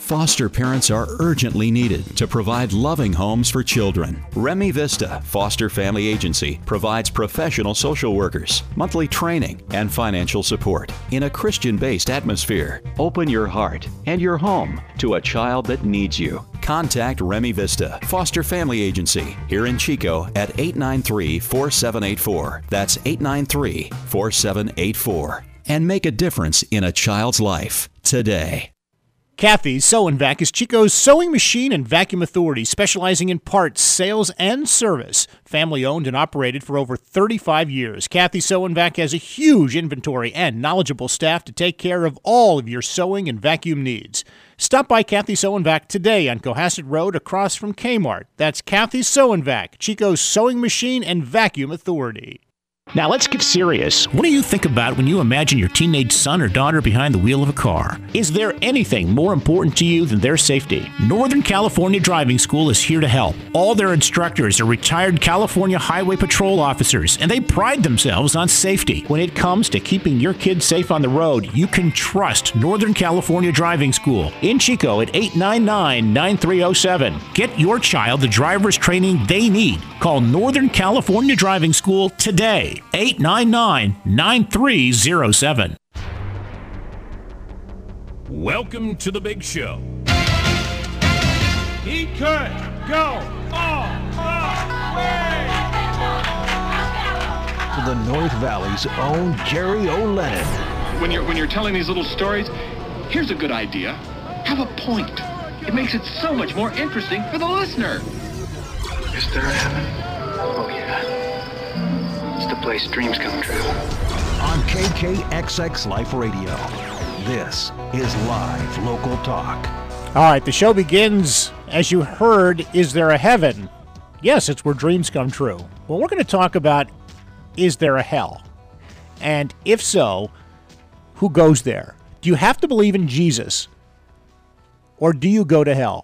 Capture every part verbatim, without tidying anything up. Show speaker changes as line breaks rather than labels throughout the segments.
foster parents are urgently needed to provide loving homes for children. Remy Vista Foster Family Agency provides professional social workers, monthly training, and financial support in a Christian-based atmosphere. Open your heart and your home to a child that needs you. Contact Remy Vista Foster Family Agency here in Chico at eight nine three, four seven eight four. That's eight nine three, four seven eight four. And make a difference in a child's life today.
Kathy Sew and Vac is Chico's sewing machine and vacuum authority, specializing in parts, sales, and service. Family owned and operated for over thirty-five years. Kathy Sew and Vac has a huge inventory and knowledgeable staff to take care of all of your sewing and vacuum needs. Stop by Kathy Sew and Vac today on Cohasset Road across from Kmart. That's Kathy Sew and Vac, Chico's sewing machine and vacuum authority. Now let's get serious. What do you think about when you imagine your teenage son or daughter behind the wheel of a car? Is there anything more important to you than their safety? Northern California Driving School is here to help. All their instructors are retired California Highway Patrol officers, and they pride themselves on safety. When it comes to keeping your kids safe on the road, you can trust Northern California Driving School in Chico at eight nine nine, nine three zero seven. Get your child the driver's training they need. Call Northern California Driving School today. eight nine nine, nine three zero seven.
Welcome to the big show. He could go all the way.
To the North Valley's own Jerry O'Lennon.
When you're when you're telling these little stories, here's a good idea. Have a point. It makes it so much more interesting for the listener.
Is there a heaven? Oh yeah. It's the place dreams come true.
On K K X X Life Radio, this is live local talk.
All right, the show begins, as you heard, is there a heaven? Yes, it's where dreams come true. Well, we're going to talk about, is there a hell? And if so, who goes there? Do you have to believe in Jesus? Or do you go to hell?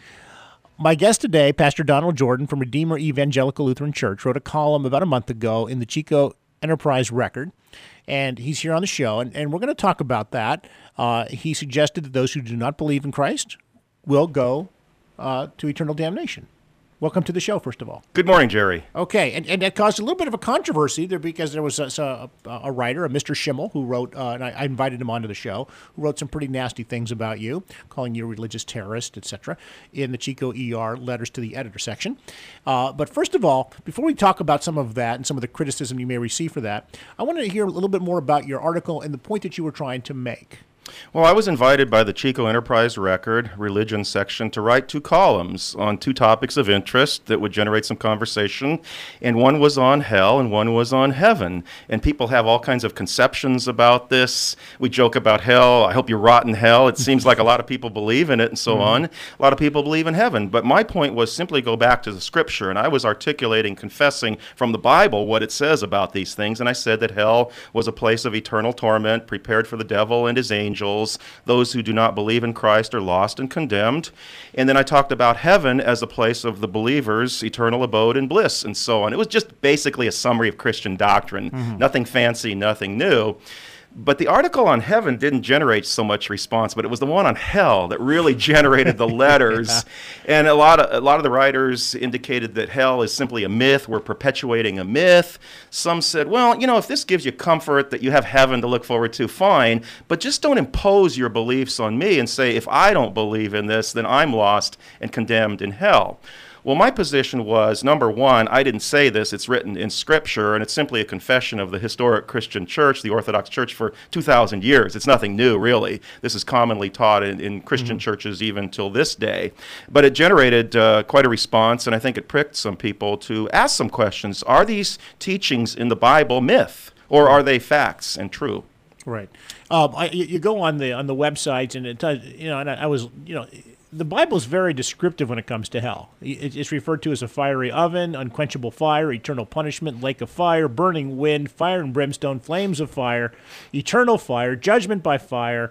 My guest today, Pastor Donald Jordan from Redeemer Evangelical Lutheran Church, wrote a column about a month ago in the Chico Enterprise Record, and he's here on the show, and, and we're going to talk about that. Uh, he suggested that those who do not believe in Christ will go uh, to eternal damnation. Welcome to the show, first of all.
Good morning, Jerry.
Okay, and, and that caused a little bit of a controversy there because there was a, a, a writer, a Mister Schimmel, who wrote, uh, and I, I invited him onto the show, who wrote some pretty nasty things about you, calling you a religious terrorist, et cetera, in the Chico E R letters to the editor section. Uh, but first of all, before we talk about some of that and some of the criticism you may receive for that, I wanted to hear a little bit more about your article and the point that you were trying to make.
Well, I was invited by the Chico Enterprise Record religion section to write two columns on two topics of interest that would generate some conversation, and one was on hell and one was on heaven. And people have all kinds of conceptions about this. We joke about hell. I hope you rot in hell. It seems like a lot of people believe in it and so mm-hmm. on. A lot of people believe in heaven. But my point was simply go back to the Scripture, and I was articulating, confessing from the Bible what it says about these things, and I said that hell was a place of eternal torment prepared for the devil and his angels. Those who do not believe in Christ are lost and condemned. And then I talked about heaven as a place of the believer's eternal abode and bliss and so on. It was just basically a summary of Christian doctrine. Mm-hmm. Nothing fancy, nothing new. But the article on heaven didn't generate so much response, but it was the one on hell that really generated the letters. yeah. And a lot of a lot of the writers indicated that hell is simply a myth. We're perpetuating a myth. Some said, well, you know, if this gives you comfort that you have heaven to look forward to, fine. But just don't impose your beliefs on me and say, if I don't believe in this, then I'm lost and condemned in hell. Well, my position was, number one, I didn't say this, it's written in Scripture, and it's simply a confession of the historic Christian church, the Orthodox Church, for two thousand years. It's nothing new, really. This is commonly taught in, in Christian mm-hmm. churches even till this day. But it generated uh, quite a response, and I think it pricked some people to ask some questions. Are these teachings in the Bible myth, or are they facts and true?
Right. Um, I, you go on the on the websites, and it does, you know, and I, I was, you know, the Bible is very descriptive when it comes to hell. It's referred to as a fiery oven, unquenchable fire, eternal punishment, lake of fire, burning wind, fire and brimstone, flames of fire, eternal fire, judgment by fire,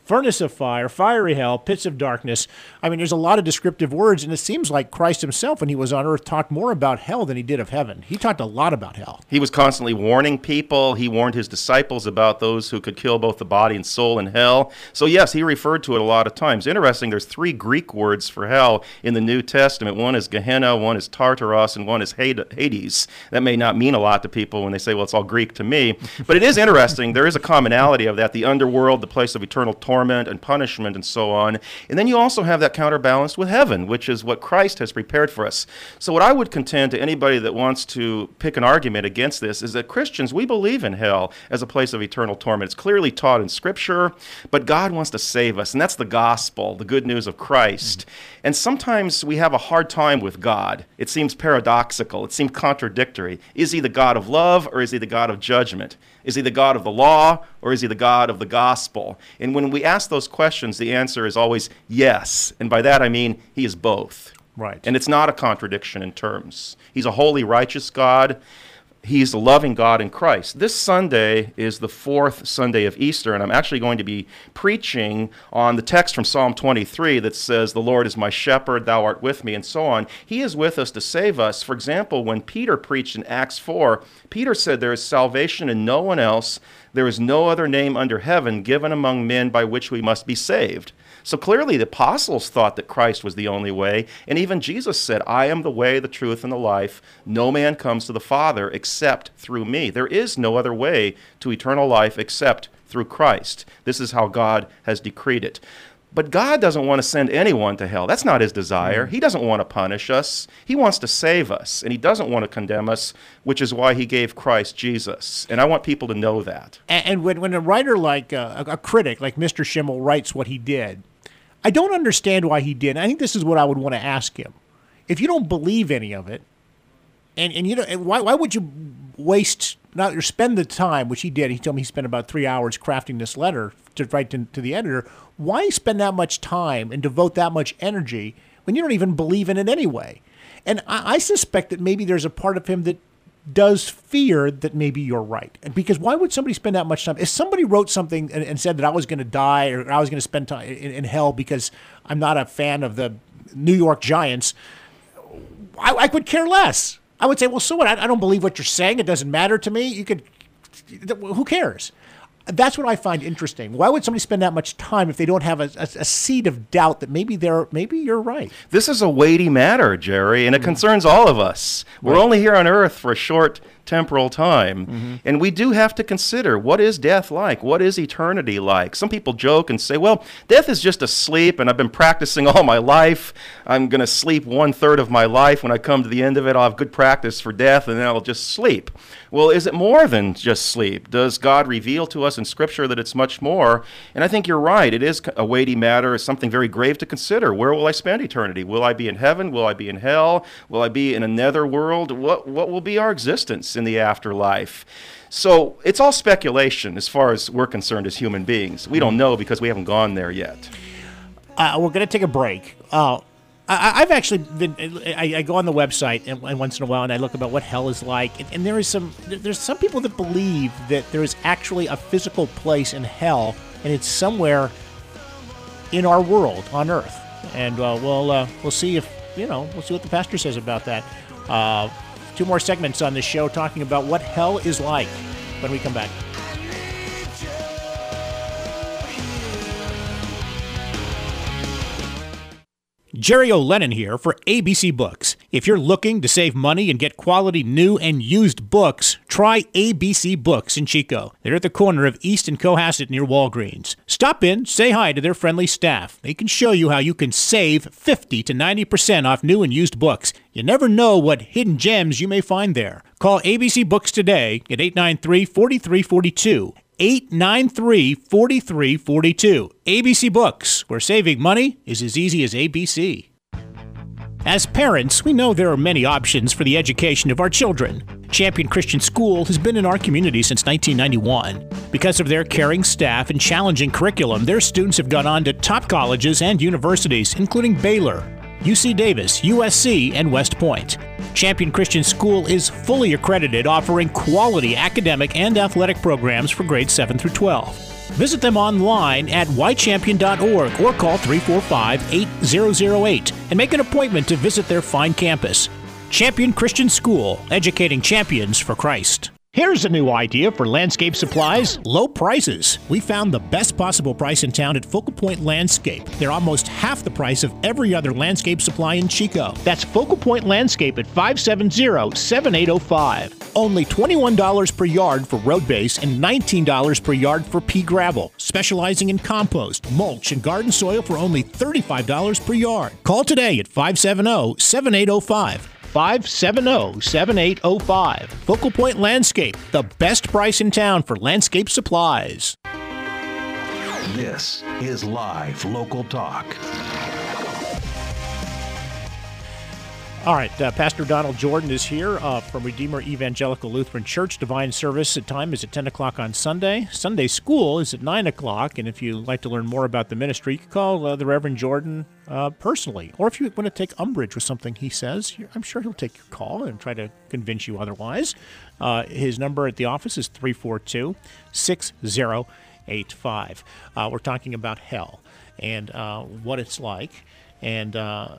furnace of fire, fiery hell, pits of darkness. I mean, there's a lot of descriptive words, and it seems like Christ himself, when he was on earth, talked more about hell than he did of heaven. He talked a lot about hell.
He was constantly warning people. He warned his disciples about those who could kill both the body and soul in hell. So yes, he referred to it a lot of times. Interesting, there's three Greek words for hell in the New Testament. One is Gehenna, one is Tartarus, and one is Hades. That may not mean a lot to people when they say, well, it's all Greek to me. But it is interesting. There is a commonality of that, the underworld, the place of eternal torment and punishment and so on. And then you also have that counterbalanced with heaven, which is what Christ has prepared for us. So what I would contend to anybody that wants to pick an argument against this is that Christians, we believe in hell as a place of eternal torment. It's clearly taught in Scripture, but God wants to save us, and that's the gospel, the good news of Christ. Mm-hmm. And sometimes we have a hard time with God. It seems paradoxical. It seems contradictory. Is he the God of love, or is he the God of judgment? Is he the God of the law, or is he the God of the gospel? And when we ask those questions, the answer is always yes. And by that I mean he is both.
Right.
And it's not a contradiction in terms. He's a holy, righteous God. He's a loving God in Christ. This Sunday is the fourth Sunday of Easter, and I'm actually going to be preaching on the text from Psalm twenty-three that says, "The Lord is my shepherd, thou art with me," and so on. He is with us to save us. For example, when Peter preached in Acts four, Peter said, "There is salvation in no one else. There is no other name under heaven given among men by which we must be saved." So clearly the apostles thought that Christ was the only way, and even Jesus said, "I am the way, the truth, and the life. No man comes to the Father except through me." There is no other way to eternal life except through Christ. This is how God has decreed it. But God doesn't want to send anyone to hell. That's not his desire. He doesn't want to punish us. He wants to save us, and he doesn't want to condemn us, which is why he gave Christ Jesus. And I want people to know that.
And, and when, when a writer like uh, a, a critic like Mister Schimmel writes what he did, I don't understand why he did. I think this is what I would want to ask him. If you don't believe any of it, and, and you know, why why would you waste not or spend the time, which he did? He told me he spent about three hours crafting this letter to write to, to the editor. Why spend that much time and devote that much energy when you don't even believe in it anyway? And I, I suspect that maybe there's a part of him that does fear that maybe you're right. And because why would somebody spend that much time? If somebody wrote something and, and said that I was going to die or I was going to spend time in, in hell because I'm not a fan of the New York Giants, I, I could care less. I would say, well, so what? I, I don't believe what you're saying. It doesn't matter to me. You could, who cares? That's what I find interesting. Why would somebody spend that much time if they don't have a, a, a seed of doubt that maybe they're maybe you're right?
This is a weighty matter, Jerry, and it concerns all of us. We're
Right.
only here on earth for a short temporal time,
Mm-hmm.
and we do have to consider, what is death like? What is eternity like? Some people joke and say, well, death is just a sleep, and I've been practicing all my life. I'm going to sleep one-third of my life. When I come to the end of it, I'll have good practice for death, and then I'll just sleep. Well, is it more than just sleep? Does God reveal to us in Scripture that it's much more? And I think you're right. It is a weighty matter. It's something very grave to consider. Where will I spend eternity? Will I be in heaven? Will I be in hell? Will I be in a nether world? What, what will be our existence in the afterlife? So it's all speculation as far as we're concerned as human beings. We don't know because we haven't gone there yet.
Uh, we're going to take a break. Uh, I, I've actually been. I, I go on the website and, and once in a while, and I look about what hell is like. And, and there is some. There's some people that believe that there is actually a physical place in hell, and it's somewhere in our world on Earth. And uh, we'll uh, we'll see if you know. We'll see what the pastor says about that. Uh, two more segments on this show talking about what hell is like when we come back. Jerry O'Lennon here for A B C Books. If you're looking to save money and get quality new and used books, try A B C Books in Chico. They're at the corner of East and Cohasset near Walgreens. Stop in, say hi to their friendly staff. They can show you how you can save fifty to ninety percent off new and used books. You never know what hidden gems you may find there. Call A B C Books today at eight nine three, four three four two. eight nine three, four three four two. A B C Books, where saving money is as easy as A B C. As parents, we know there are many options for the education of our children. Champion Christian School has been in our community since nineteen ninety-one. Because of their caring staff and challenging curriculum, their students have gone on to top colleges and universities, including Baylor, U C Davis, U S C, and West Point. Champion Christian School is fully accredited, offering quality academic and athletic programs for grades seven through twelve. Visit them online at y champion dot org or call three four five, eight zero zero eight and make an appointment to visit their fine campus. Champion Christian School, educating champions for Christ. Here's a new idea for landscape supplies: low prices. We found the best possible price in town at Focal Point Landscape. They're almost half the price of every other landscape supply in Chico. That's Focal Point Landscape at five seven zero, seven eight zero five. Only twenty-one dollars per yard for road base and nineteen dollars per yard for pea gravel. Specializing in compost, mulch, and garden soil for only thirty-five dollars per yard. Call today at five seven zero, seven eight zero five. five seven zero, seven eight zero five. Focal Point Landscape, the best price in town for landscape supplies.
This is Live Local Talk.
All right, uh, Pastor Donald Jordan is here uh, from Redeemer Evangelical Lutheran Church. Divine service at time is at ten o'clock on Sunday. Sunday school is at nine o'clock, and if you'd like to learn more about the ministry, you can call uh, the Reverend Jordan uh, personally. Or if you want to take umbrage with something he says, I'm sure he'll take your call and try to convince you otherwise. Uh, his number at the office is three four two, six zero eight five. Uh, we're talking about hell and uh, what it's like, and uh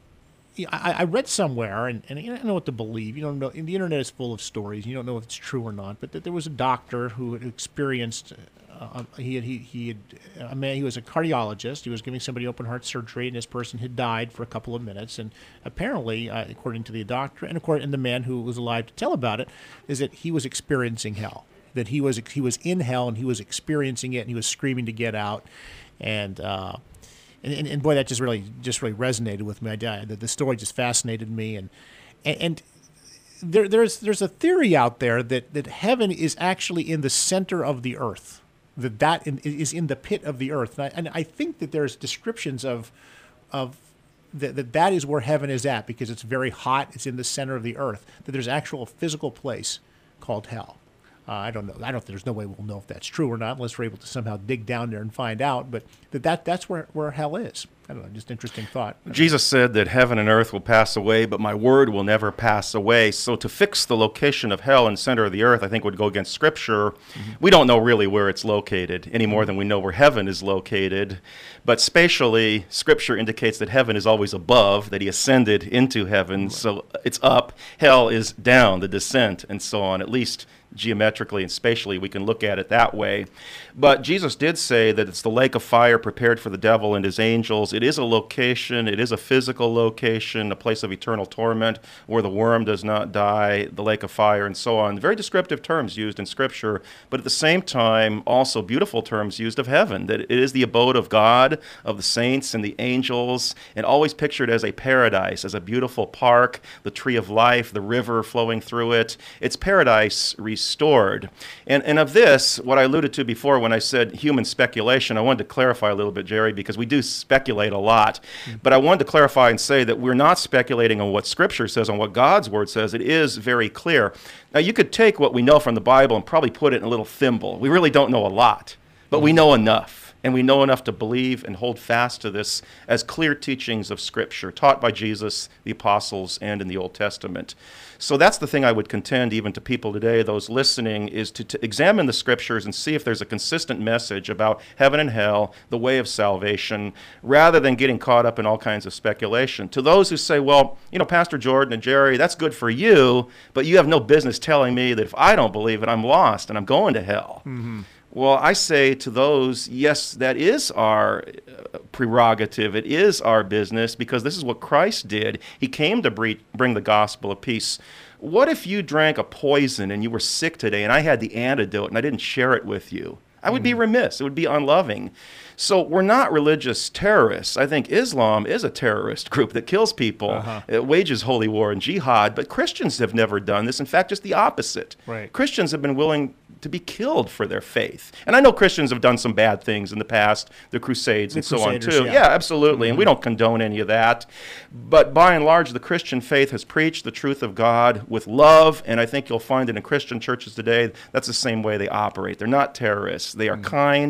I, I read somewhere, and, and you don't know what to believe. You don't know. The internet is full of stories. You don't know if it's true or not. But that there was a doctor who had experienced. Uh, he had he he had a man. He was a cardiologist. He was giving somebody open heart surgery, and this person had died for a couple of minutes. And apparently, uh, according to the doctor, and according and the man who was alive to tell about it, is that he was experiencing hell. That he was he was in hell, and he was experiencing it, and he was screaming to get out, and. Uh, And, and, and boy, that just really just really resonated with me. I, the, the story just fascinated me, and and, and there, there's there's a theory out there that, that heaven is actually in the center of the earth, that that in, is in the pit of the earth, and I, and I think that there's descriptions of of that, that that is where heaven is at because it's very hot. It's in the center of the earth. That there's actual physical place called hell. Uh, I don't know. I don't. There's no way we'll know if that's true or not unless we're able to somehow dig down there and find out. But that, that that's where, where hell is. I don't know. Just interesting thought.
Jesus said that heaven and earth will pass away, but my word will never pass away. So to fix the location of hell in the center of the earth, I think would go against Scripture. Mm-hmm. We don't know really where it's located any more than we know where heaven is located. But spatially, Scripture indicates that heaven is always above, that he ascended into heaven. Right. So it's up. Hell is down, the descent, and so on, at least geometrically and spatially, we can look at it that way. But Jesus did say that it's the lake of fire prepared for the devil and his angels. It is a location, it is a physical location, a place of eternal torment where the worm does not die, the lake of fire, and so on. Very descriptive terms used in Scripture, but at the same time, also beautiful terms used of heaven, that it is the abode of God, of the saints and the angels, and always pictured as a paradise, as a beautiful park, the tree of life, the river flowing through it. It's paradise restored. And, and of this, what I alluded to before when I said human speculation, I wanted to clarify a little bit, Jerry, because we do speculate a lot. Mm-hmm. But I wanted to clarify and say that we're not speculating on what Scripture says, on what God's Word says. It is very clear. Now, you could take what we know from the Bible and probably put it in a little thimble. We really don't know a lot, but mm-hmm. we know enough. And we know enough to believe and hold fast to this as clear teachings of Scripture, taught by Jesus, the apostles, and in the Old Testament. So that's the thing I would contend even to people today, those listening, is to, to examine the Scriptures and see if there's a consistent message about heaven and hell, the way of salvation, rather than getting caught up in all kinds of speculation. To those who say, well, you know, Pastor Jordan and Jerry, that's good for you, but you have no business telling me that if I don't believe it, I'm lost and I'm going to hell. Mm-hmm. Well, I say to those, yes, that is our prerogative. It is our business because this is what Christ did. He came to bring the gospel of peace. What if you drank a poison and you were sick today and I had the antidote and I didn't share it with you? I would mm. be remiss. It would be unloving. So we're not religious terrorists. I think Islam is a terrorist group that kills people. Uh-huh. It wages holy war and jihad, but Christians have never done this. In fact, just the opposite.
Right.
Christians have been willing to be killed for their faith. And I know Christians have done some bad things in the past, the Crusades the and so on too. Yeah, yeah absolutely, mm-hmm. and we don't condone any of that. But by and large, the Christian faith has preached the truth of God with love, and I think you'll find that in Christian churches today, that's the same way they operate. They're not terrorists. They are mm-hmm. kind,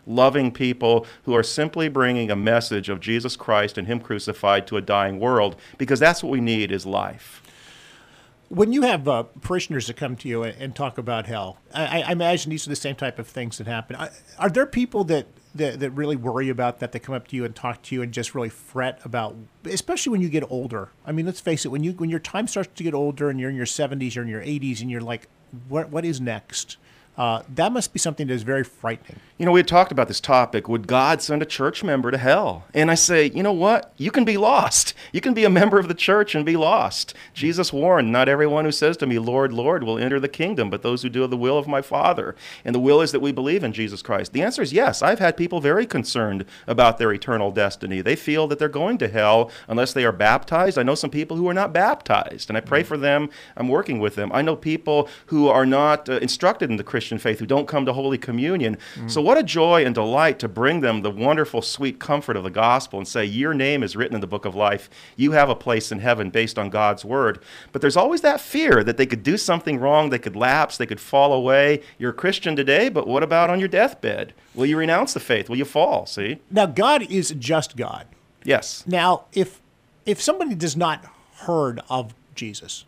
loving people who are simply bringing a message of Jesus Christ and Him crucified to a dying world, because that's what we need is life.
When you have uh, parishioners that come to you and, and talk about hell, I, I imagine these are the same type of things that happen. Are, are there people that, that, that really worry about that, that come up to you and talk to you and just really fret about, especially when you get older? I mean, let's face it, when you when your time starts to get older and you're in your seventies or in your eighties and you're like, what what is next? Uh, that must be something that is very frightening.
You know, we had talked about this topic. Would God send a church member to hell? And I say, you know what? You can be lost. You can be a member of the church and be lost. Jesus warned, not everyone who says to me, Lord, Lord, will enter the kingdom, but those who do the will of my Father. And the will is that we believe in Jesus Christ. The answer is yes. I've had people very concerned about their eternal destiny. They feel that they're going to hell unless they are baptized. I know some people who are not baptized, and I pray for them. I'm working with them. I know people who are not uh, instructed in the Christian faith, who don't come to Holy Communion. Mm. So what a joy and delight to bring them the wonderful, sweet comfort of the gospel and say, your name is written in the book of life. You have a place in heaven based on God's word. But there's always that fear that they could do something wrong, they could lapse, they could fall away. You're a Christian today, but what about on your deathbed? Will you renounce the faith? Will you fall? See?
Now, God is a just God.
Yes.
Now, if if somebody does not heard of Jesus,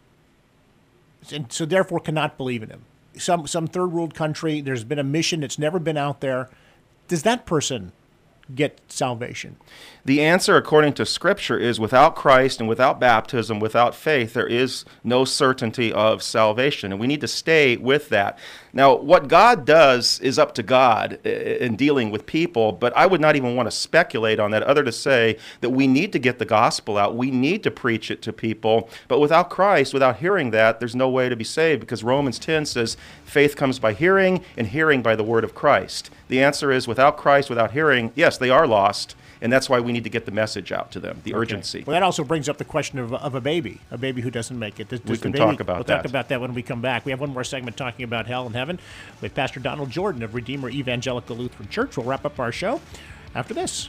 and so therefore cannot believe in him, some some third world country, there's been a mission that's never been out there, does that person get salvation?
The answer, according to Scripture, is without Christ and without baptism, without faith, there is no certainty of salvation. And we need to stay with that. Now, what God does is up to God in dealing with people, but I would not even want to speculate on that, other to say that we need to get the gospel out. We need to preach it to people. But without Christ, without hearing that, there's no way to be saved, because Romans ten says faith comes by hearing, and hearing by the word of Christ. The answer is without Christ, without hearing, yes, they are lost. And that's why we need to get the message out to them, the okay. urgency.
Well, that also brings up the question of, of a baby, a baby who doesn't make it. Does, does
we can
the baby,
talk about
we'll
that.
We'll talk about that when we come back. We have one more segment talking about hell and heaven with Pastor Donald Jordan of Redeemer Evangelical Lutheran Church. We'll wrap up our show after this.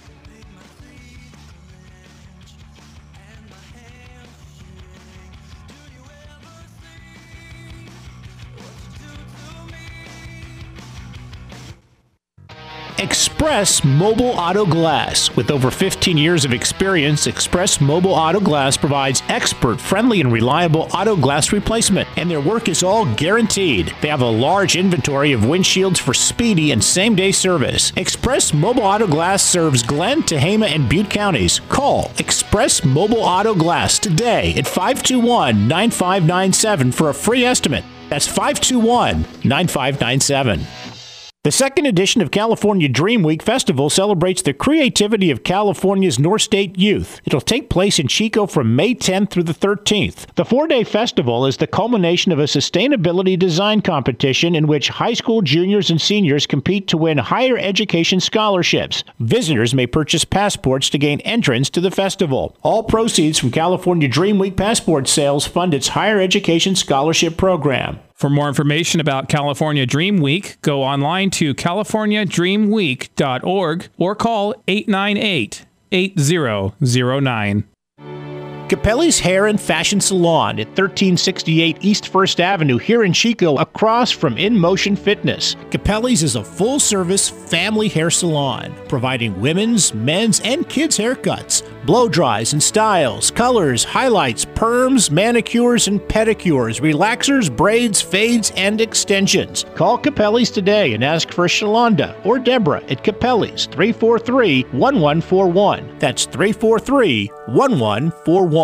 Express Mobile Auto Glass. With over fifteen years of experience, Express Mobile Auto Glass provides expert, friendly, and reliable auto glass replacement, and their work is all guaranteed. They have a large inventory of windshields for speedy and same-day service. Express Mobile Auto Glass serves Glenn, Tehama, and Butte counties. Call Express Mobile Auto Glass today at five two one, nine five nine seven for a free estimate. That's five two one, nine five nine seven. The second edition of California Dream Week Festival celebrates the creativity of California's North State youth. It'll take place in Chico from May tenth through the thirteenth. The four-day festival is the culmination of a sustainability design competition in which high school juniors and seniors compete to win higher education scholarships. Visitors may purchase passports to gain entrance to the festival. All proceeds from California Dream Week passport sales fund its higher education scholarship program.
For more information about California Dream Week, go online to california dream week dot org or call eight nine eight, eight zero zero nine.
Capelli's Hair and Fashion Salon at thirteen sixty-eight East First Avenue here in Chico, across from In Motion Fitness. Capelli's is a full-service family hair salon, providing women's, men's, and kids' haircuts, blow dries and styles, colors, highlights, perms, manicures, and pedicures, relaxers, braids, fades, and extensions. Call Capelli's today and ask for Shalonda or Deborah at Capelli's, three four three, one one four one. That's three four three, one one four one.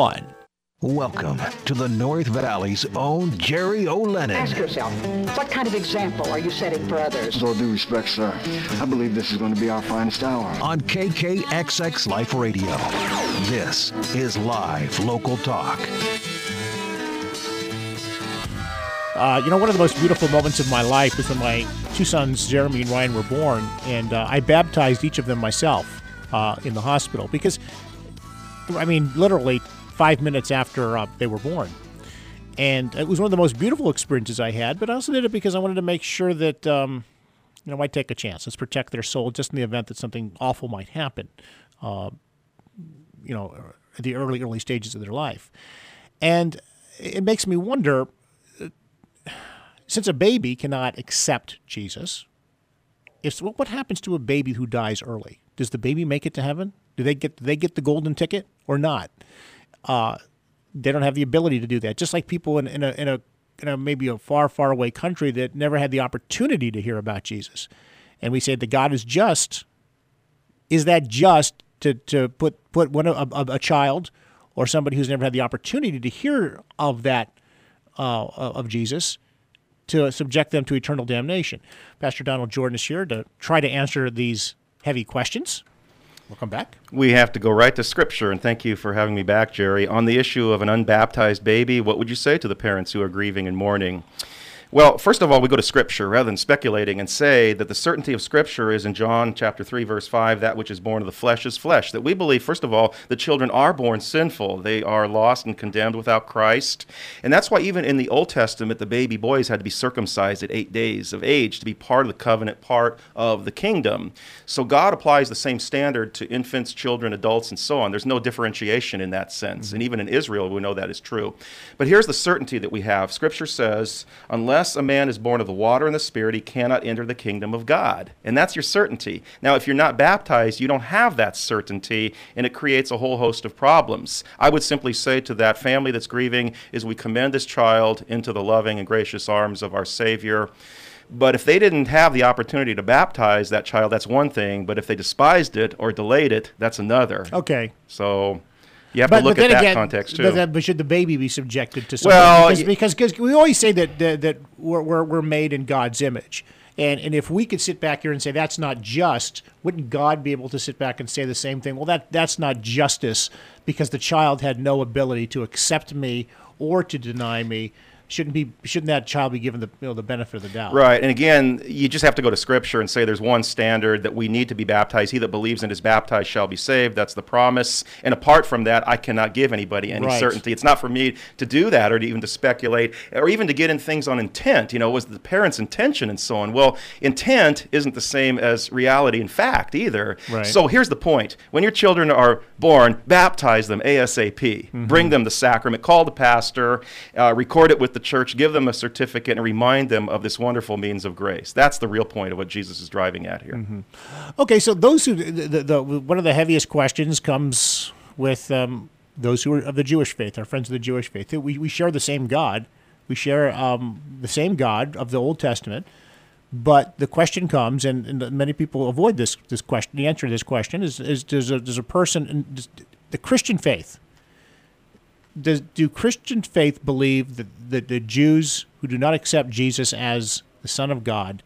Welcome to the North Valley's own Jerry O'Lennon.
Ask yourself, what kind of example are you setting for others?
With all due respect, sir, I believe this is going to be our finest hour.
On K K X X Life Radio, this is Live Local Talk.
Uh, you know, one of the most beautiful moments of my life was when my two sons, Jeremy and Ryan, were born, and uh, I baptized each of them myself uh, in the hospital because, I mean, literally five minutes after uh, they were born. And it was one of the most beautiful experiences I had, but I also did it because I wanted to make sure that, um, you know, I'd take a chance. Let's protect their soul just in the event that something awful might happen, uh, you know, at the early, early stages of their life. And it makes me wonder, since a baby cannot accept Jesus, if what happens to a baby who dies early? Does the baby make it to heaven? Do they get do they get the golden ticket or not? Uh, they don't have the ability to do that. Just like people in, in a in a in a maybe a far far away country that never had the opportunity to hear about Jesus, and we say that God is just. Is that just to to put put one a, a, a child or somebody who's never had the opportunity to hear of that uh, of Jesus, to subject them to eternal damnation? Pastor Donald Jordan is here to try to answer these heavy questions. Welcome back.
We have to go right to Scripture, and thank you for having me back, Jerry. On the issue of an unbaptized baby, what would you say to the parents who are grieving and mourning? Well, first of all, we go to Scripture rather than speculating and say that the certainty of Scripture is in John chapter three, verse five, that which is born of the flesh is flesh. That we believe, first of all, the children are born sinful. They are lost and condemned without Christ. And that's why even in the Old Testament, the baby boys had to be circumcised at eight days of age to be part of the covenant, part of the kingdom. So God applies the same standard to infants, children, adults, and so on. There's no differentiation in that sense. And even in Israel, we know that is true. But here's the certainty that we have. Scripture says, unless Unless a man is born of the water and the Spirit, he cannot enter the kingdom of God. And that's your certainty. Now, if you're not baptized, you don't have that certainty, and it creates a whole host of problems. I would simply say to that family that's grieving is we commend this child into the loving and gracious arms of our Savior. But if they didn't have the opportunity to baptize that child, that's one thing. But if they despised it or delayed it, that's another.
Okay.
So you have
but,
to look
but
at that
again,
context, too.
But, then, but should the baby be subjected to something?
Well,
because, because, because we always say that that, that we're, we're, we're made in God's image. And and if we could sit back here and say that's not just, wouldn't God be able to sit back and say the same thing? Well, that that's not justice because the child had no ability to accept me or to deny me. Shouldn't be shouldn't that child be given the you know the benefit of the doubt?
Right, and again, you just have to go to Scripture and say there's one standard that we need to be baptized. He that believes and is baptized shall be saved. That's the promise. And apart from that, I cannot give anybody any
Right.
certainty. It's not for me to do that or to even to speculate or even to get in things on intent. You know, was the parents' intention and so on? Well, intent isn't the same as reality and fact either.
Right.
So here's the point: when your children are born, baptize them ASAP.
Mm-hmm.
Bring them the sacrament. Call the pastor. Uh, record it with the church, give them a certificate, and remind them of this wonderful means of grace. That's the real point of what Jesus is driving at here.
Mm-hmm. Okay, so those who the, the, the one of the heaviest questions comes with um, those who are of the Jewish faith, our friends of the Jewish faith. We we share the same God, we share um, the same God of the Old Testament, but the question comes, and, and many people avoid this this question. The answer to this question is is does a, does a person does the Christian faith. Does, do Christian faith believe that, that the Jews who do not accept Jesus as the Son of God,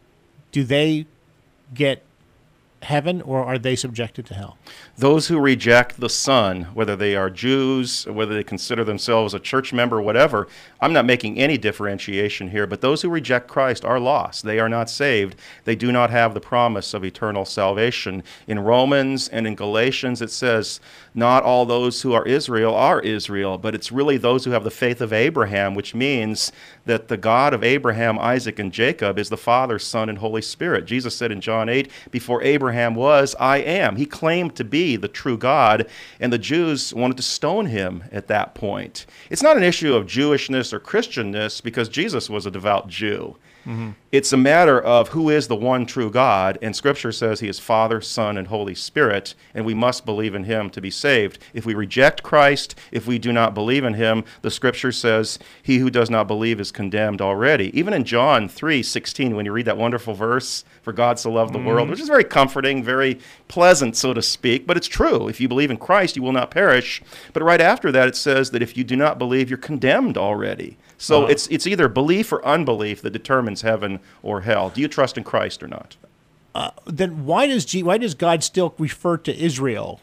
do they get heaven or are they subjected to hell?
Those who reject the Son, whether they are Jews, whether they consider themselves a church member, whatever, I'm not making any differentiation here, but those who reject Christ are lost. They are not saved. They do not have the promise of eternal salvation. In Romans and in Galatians, it says, not all those who are Israel are Israel, but it's really those who have the faith of Abraham, which means that the God of Abraham, Isaac, and Jacob is the Father, Son, and Holy Spirit. Jesus said in John eight, before Abraham was, I am. He claimed to be the true God, and the Jews wanted to stone him at that point. It's not an issue of Jewishness or Christianness because Jesus was a devout Jew. Mm-hmm. It's a matter of who is the one true God, and Scripture says he is Father, Son, and Holy Spirit, and we must believe in him to be saved. If we reject Christ, if we do not believe in him, the Scripture says he who does not believe is condemned already. Even in John three sixteen, when you read that wonderful verse, for God so loved the mm-hmm. world, which is very comforting, very pleasant, so to speak, but it's true. If you believe in Christ, you will not perish. But right after that, it says that if you do not believe, you're condemned already. So uh-huh. it's it's either belief or unbelief that determines heaven or hell. Do you trust in Christ or not?
Uh, then why does G, why does God still refer to Israel?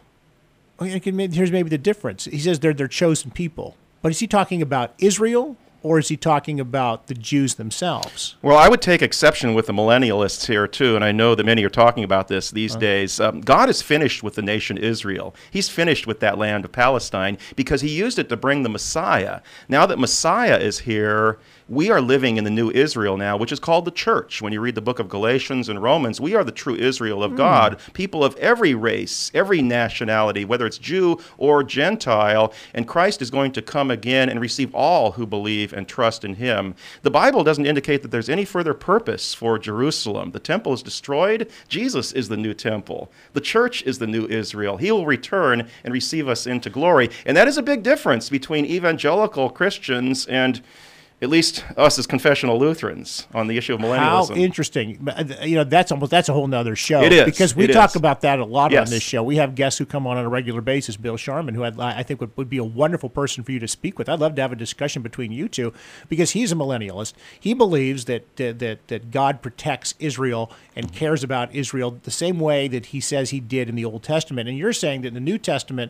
I can, here's maybe the difference. He says they're their chosen people, but is he talking about Israel or is he talking about the Jews themselves?
Well, I would take exception with the millennialists here, too, and I know that many are talking about this these uh-huh. days. Um, God is finished with the nation Israel. He's finished with that land of Palestine because he used it to bring the Messiah. Now that Messiah is here, we are living in the new Israel now, which is called the church. When you read the book of Galatians and Romans, we are the true Israel of mm. God, people of every race, every nationality, whether it's Jew or Gentile, and Christ is going to come again and receive all who believe and trust in him. The Bible doesn't indicate that there's any further purpose for Jerusalem. The temple is destroyed. Jesus is the new temple. The church is the new Israel. He will return and receive us into glory. And that is a big difference between evangelical Christians and at least us as confessional Lutherans on the issue of millennialism.
How interesting. You know, that's almost that's a whole nother show.
It is.
Because we
it
talk
is.
about that a lot
yes.
on this show. We have guests who come on on a regular basis. Bill Sharman, who I'd, I think would, would be a wonderful person for you to speak with. I'd love to have a discussion between you two because he's a millennialist. He believes that uh, that that God protects Israel and cares about Israel the same way that he says he did in the Old Testament. And you're saying that in the New Testament,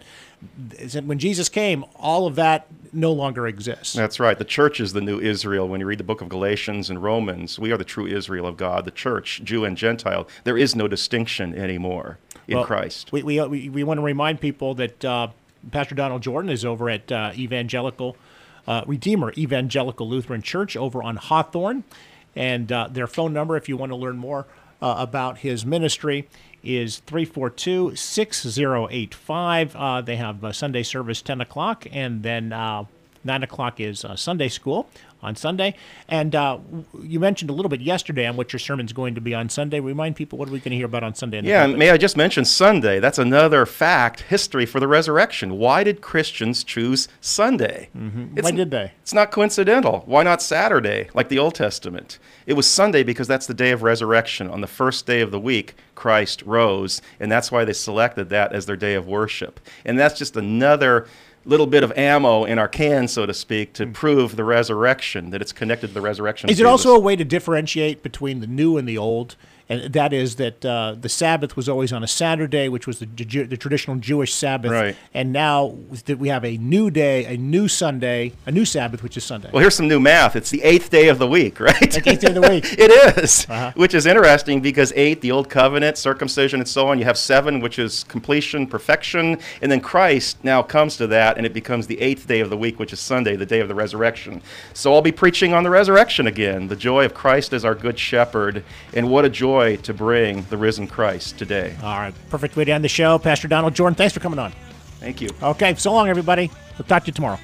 when Jesus came, all of that no longer exists.
That's right. The church is the new Israel. When you read the book of Galatians and Romans, we are the true Israel of God, the church, Jew and Gentile. There is no distinction anymore in
well,
Christ.
We, we, we, we want to remind people that uh, Pastor Donald Jordan is over at uh, Evangelical, uh, Redeemer Evangelical Lutheran Church over on Hawthorne. And uh, their phone number, if you want to learn more uh, about his ministry, is three four two, six zero eight five. Uh, they have uh, Sunday service ten o'clock, and then uh, nine o'clock is uh, Sunday school on Sunday. And uh, you mentioned a little bit yesterday on what your sermon's going to be on Sunday. Remind people, what are we going to hear about on Sunday? In the
yeah,
pulpit?
may I just mention Sunday? That's another fact, history for the resurrection. Why did Christians choose Sunday?
Mm-hmm. Why did they?
It's not coincidental. Why not Saturday, like the Old Testament? It was Sunday because that's the day of resurrection. On the first day of the week, Christ rose, and that's why they selected that as their day of worship. And that's just another little bit of ammo in our can, so to speak, to prove the resurrection, that it's connected to the resurrection.
Is
of
it
Jesus.
also a way to differentiate between the new and the old? And that is that uh, the Sabbath was always on a Saturday, which was the, Ju- the traditional Jewish Sabbath.
Right.
And now that we have a new day, a new Sunday, a new Sabbath, which is Sunday.
Well, here's some new math. It's the eighth day of the week, right?
Like eighth day of the week.
It is,
uh-huh.
which is interesting because eight, the Old Covenant, circumcision, and so on. You have seven, which is completion, perfection. And then Christ now comes to that, and it becomes the eighth day of the week, which is Sunday, the day of the resurrection. So I'll be preaching on the resurrection again, the joy of Christ as our good shepherd, and what a joy to bring the risen Christ today.
All right, perfect way to end the show. Pastor Donald Jordan, thanks for coming on.
Thank you.
Okay, so long, everybody. We'll talk to you tomorrow.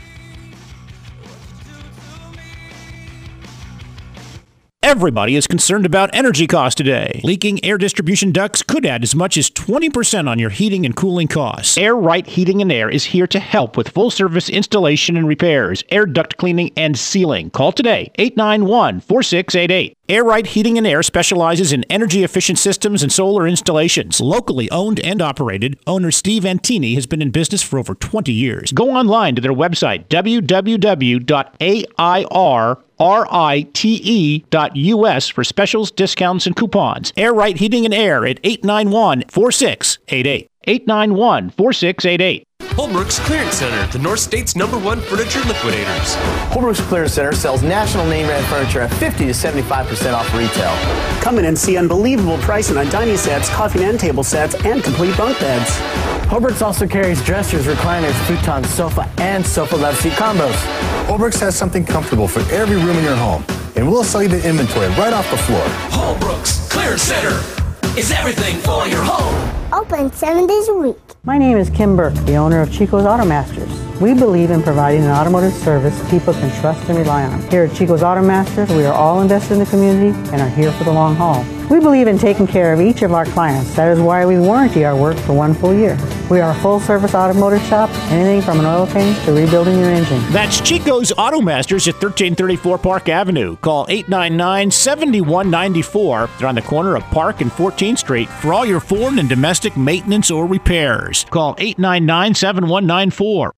Everybody is concerned about energy costs today. Leaking air distribution ducts could add as much as twenty percent on your heating and cooling costs. Air Right Heating and Air is here to help with full service installation and repairs, air duct cleaning and sealing. Call today, eight nine one, four six eight eight. Air Right Heating and Air specializes in energy-efficient systems and solar installations. Locally owned and operated, owner Steve Antini has been in business for over twenty years. Go online to their website, w w w dot a i r rite dot u s for specials, discounts, and coupons. Air Right Heating and Air at eight nine one, four six eight eight. eight nine one, four six eight eight.
Holbrook's Clearance Center, the North State's number one furniture liquidators.
Holbrook's Clearance Center sells national name brand furniture at fifty to seventy-five percent off retail.
Come in and see unbelievable pricing on dining sets, coffee and end table sets, and complete bunk beds.
Holbrook's also carries dressers, recliners, futons, sofa, and sofa love seat combos.
Holbrook's has something comfortable for every room in your home, and we'll sell you the inventory right off the floor.
Holbrook's Clearance Center is everything for your home.
Open seven days a week.
My name is Kim Burke, the owner of Chico's Auto Masters. We believe in providing an automotive service people can trust and rely on. Here at Chico's Auto Masters, we are all invested in the community and are here for the long haul. We believe in taking care of each of our clients. That is why we warranty our work for one full year. We are a full-service automotive shop, anything from an oil change to rebuilding your engine.
That's Chico's Auto Masters at thirteen thirty-four Park Avenue. Call eight nine nine, seven one nine four. They're on the corner of Park and fourteenth Street for all your foreign and domestic maintenance or repairs. Call eight nine nine, seven one nine four.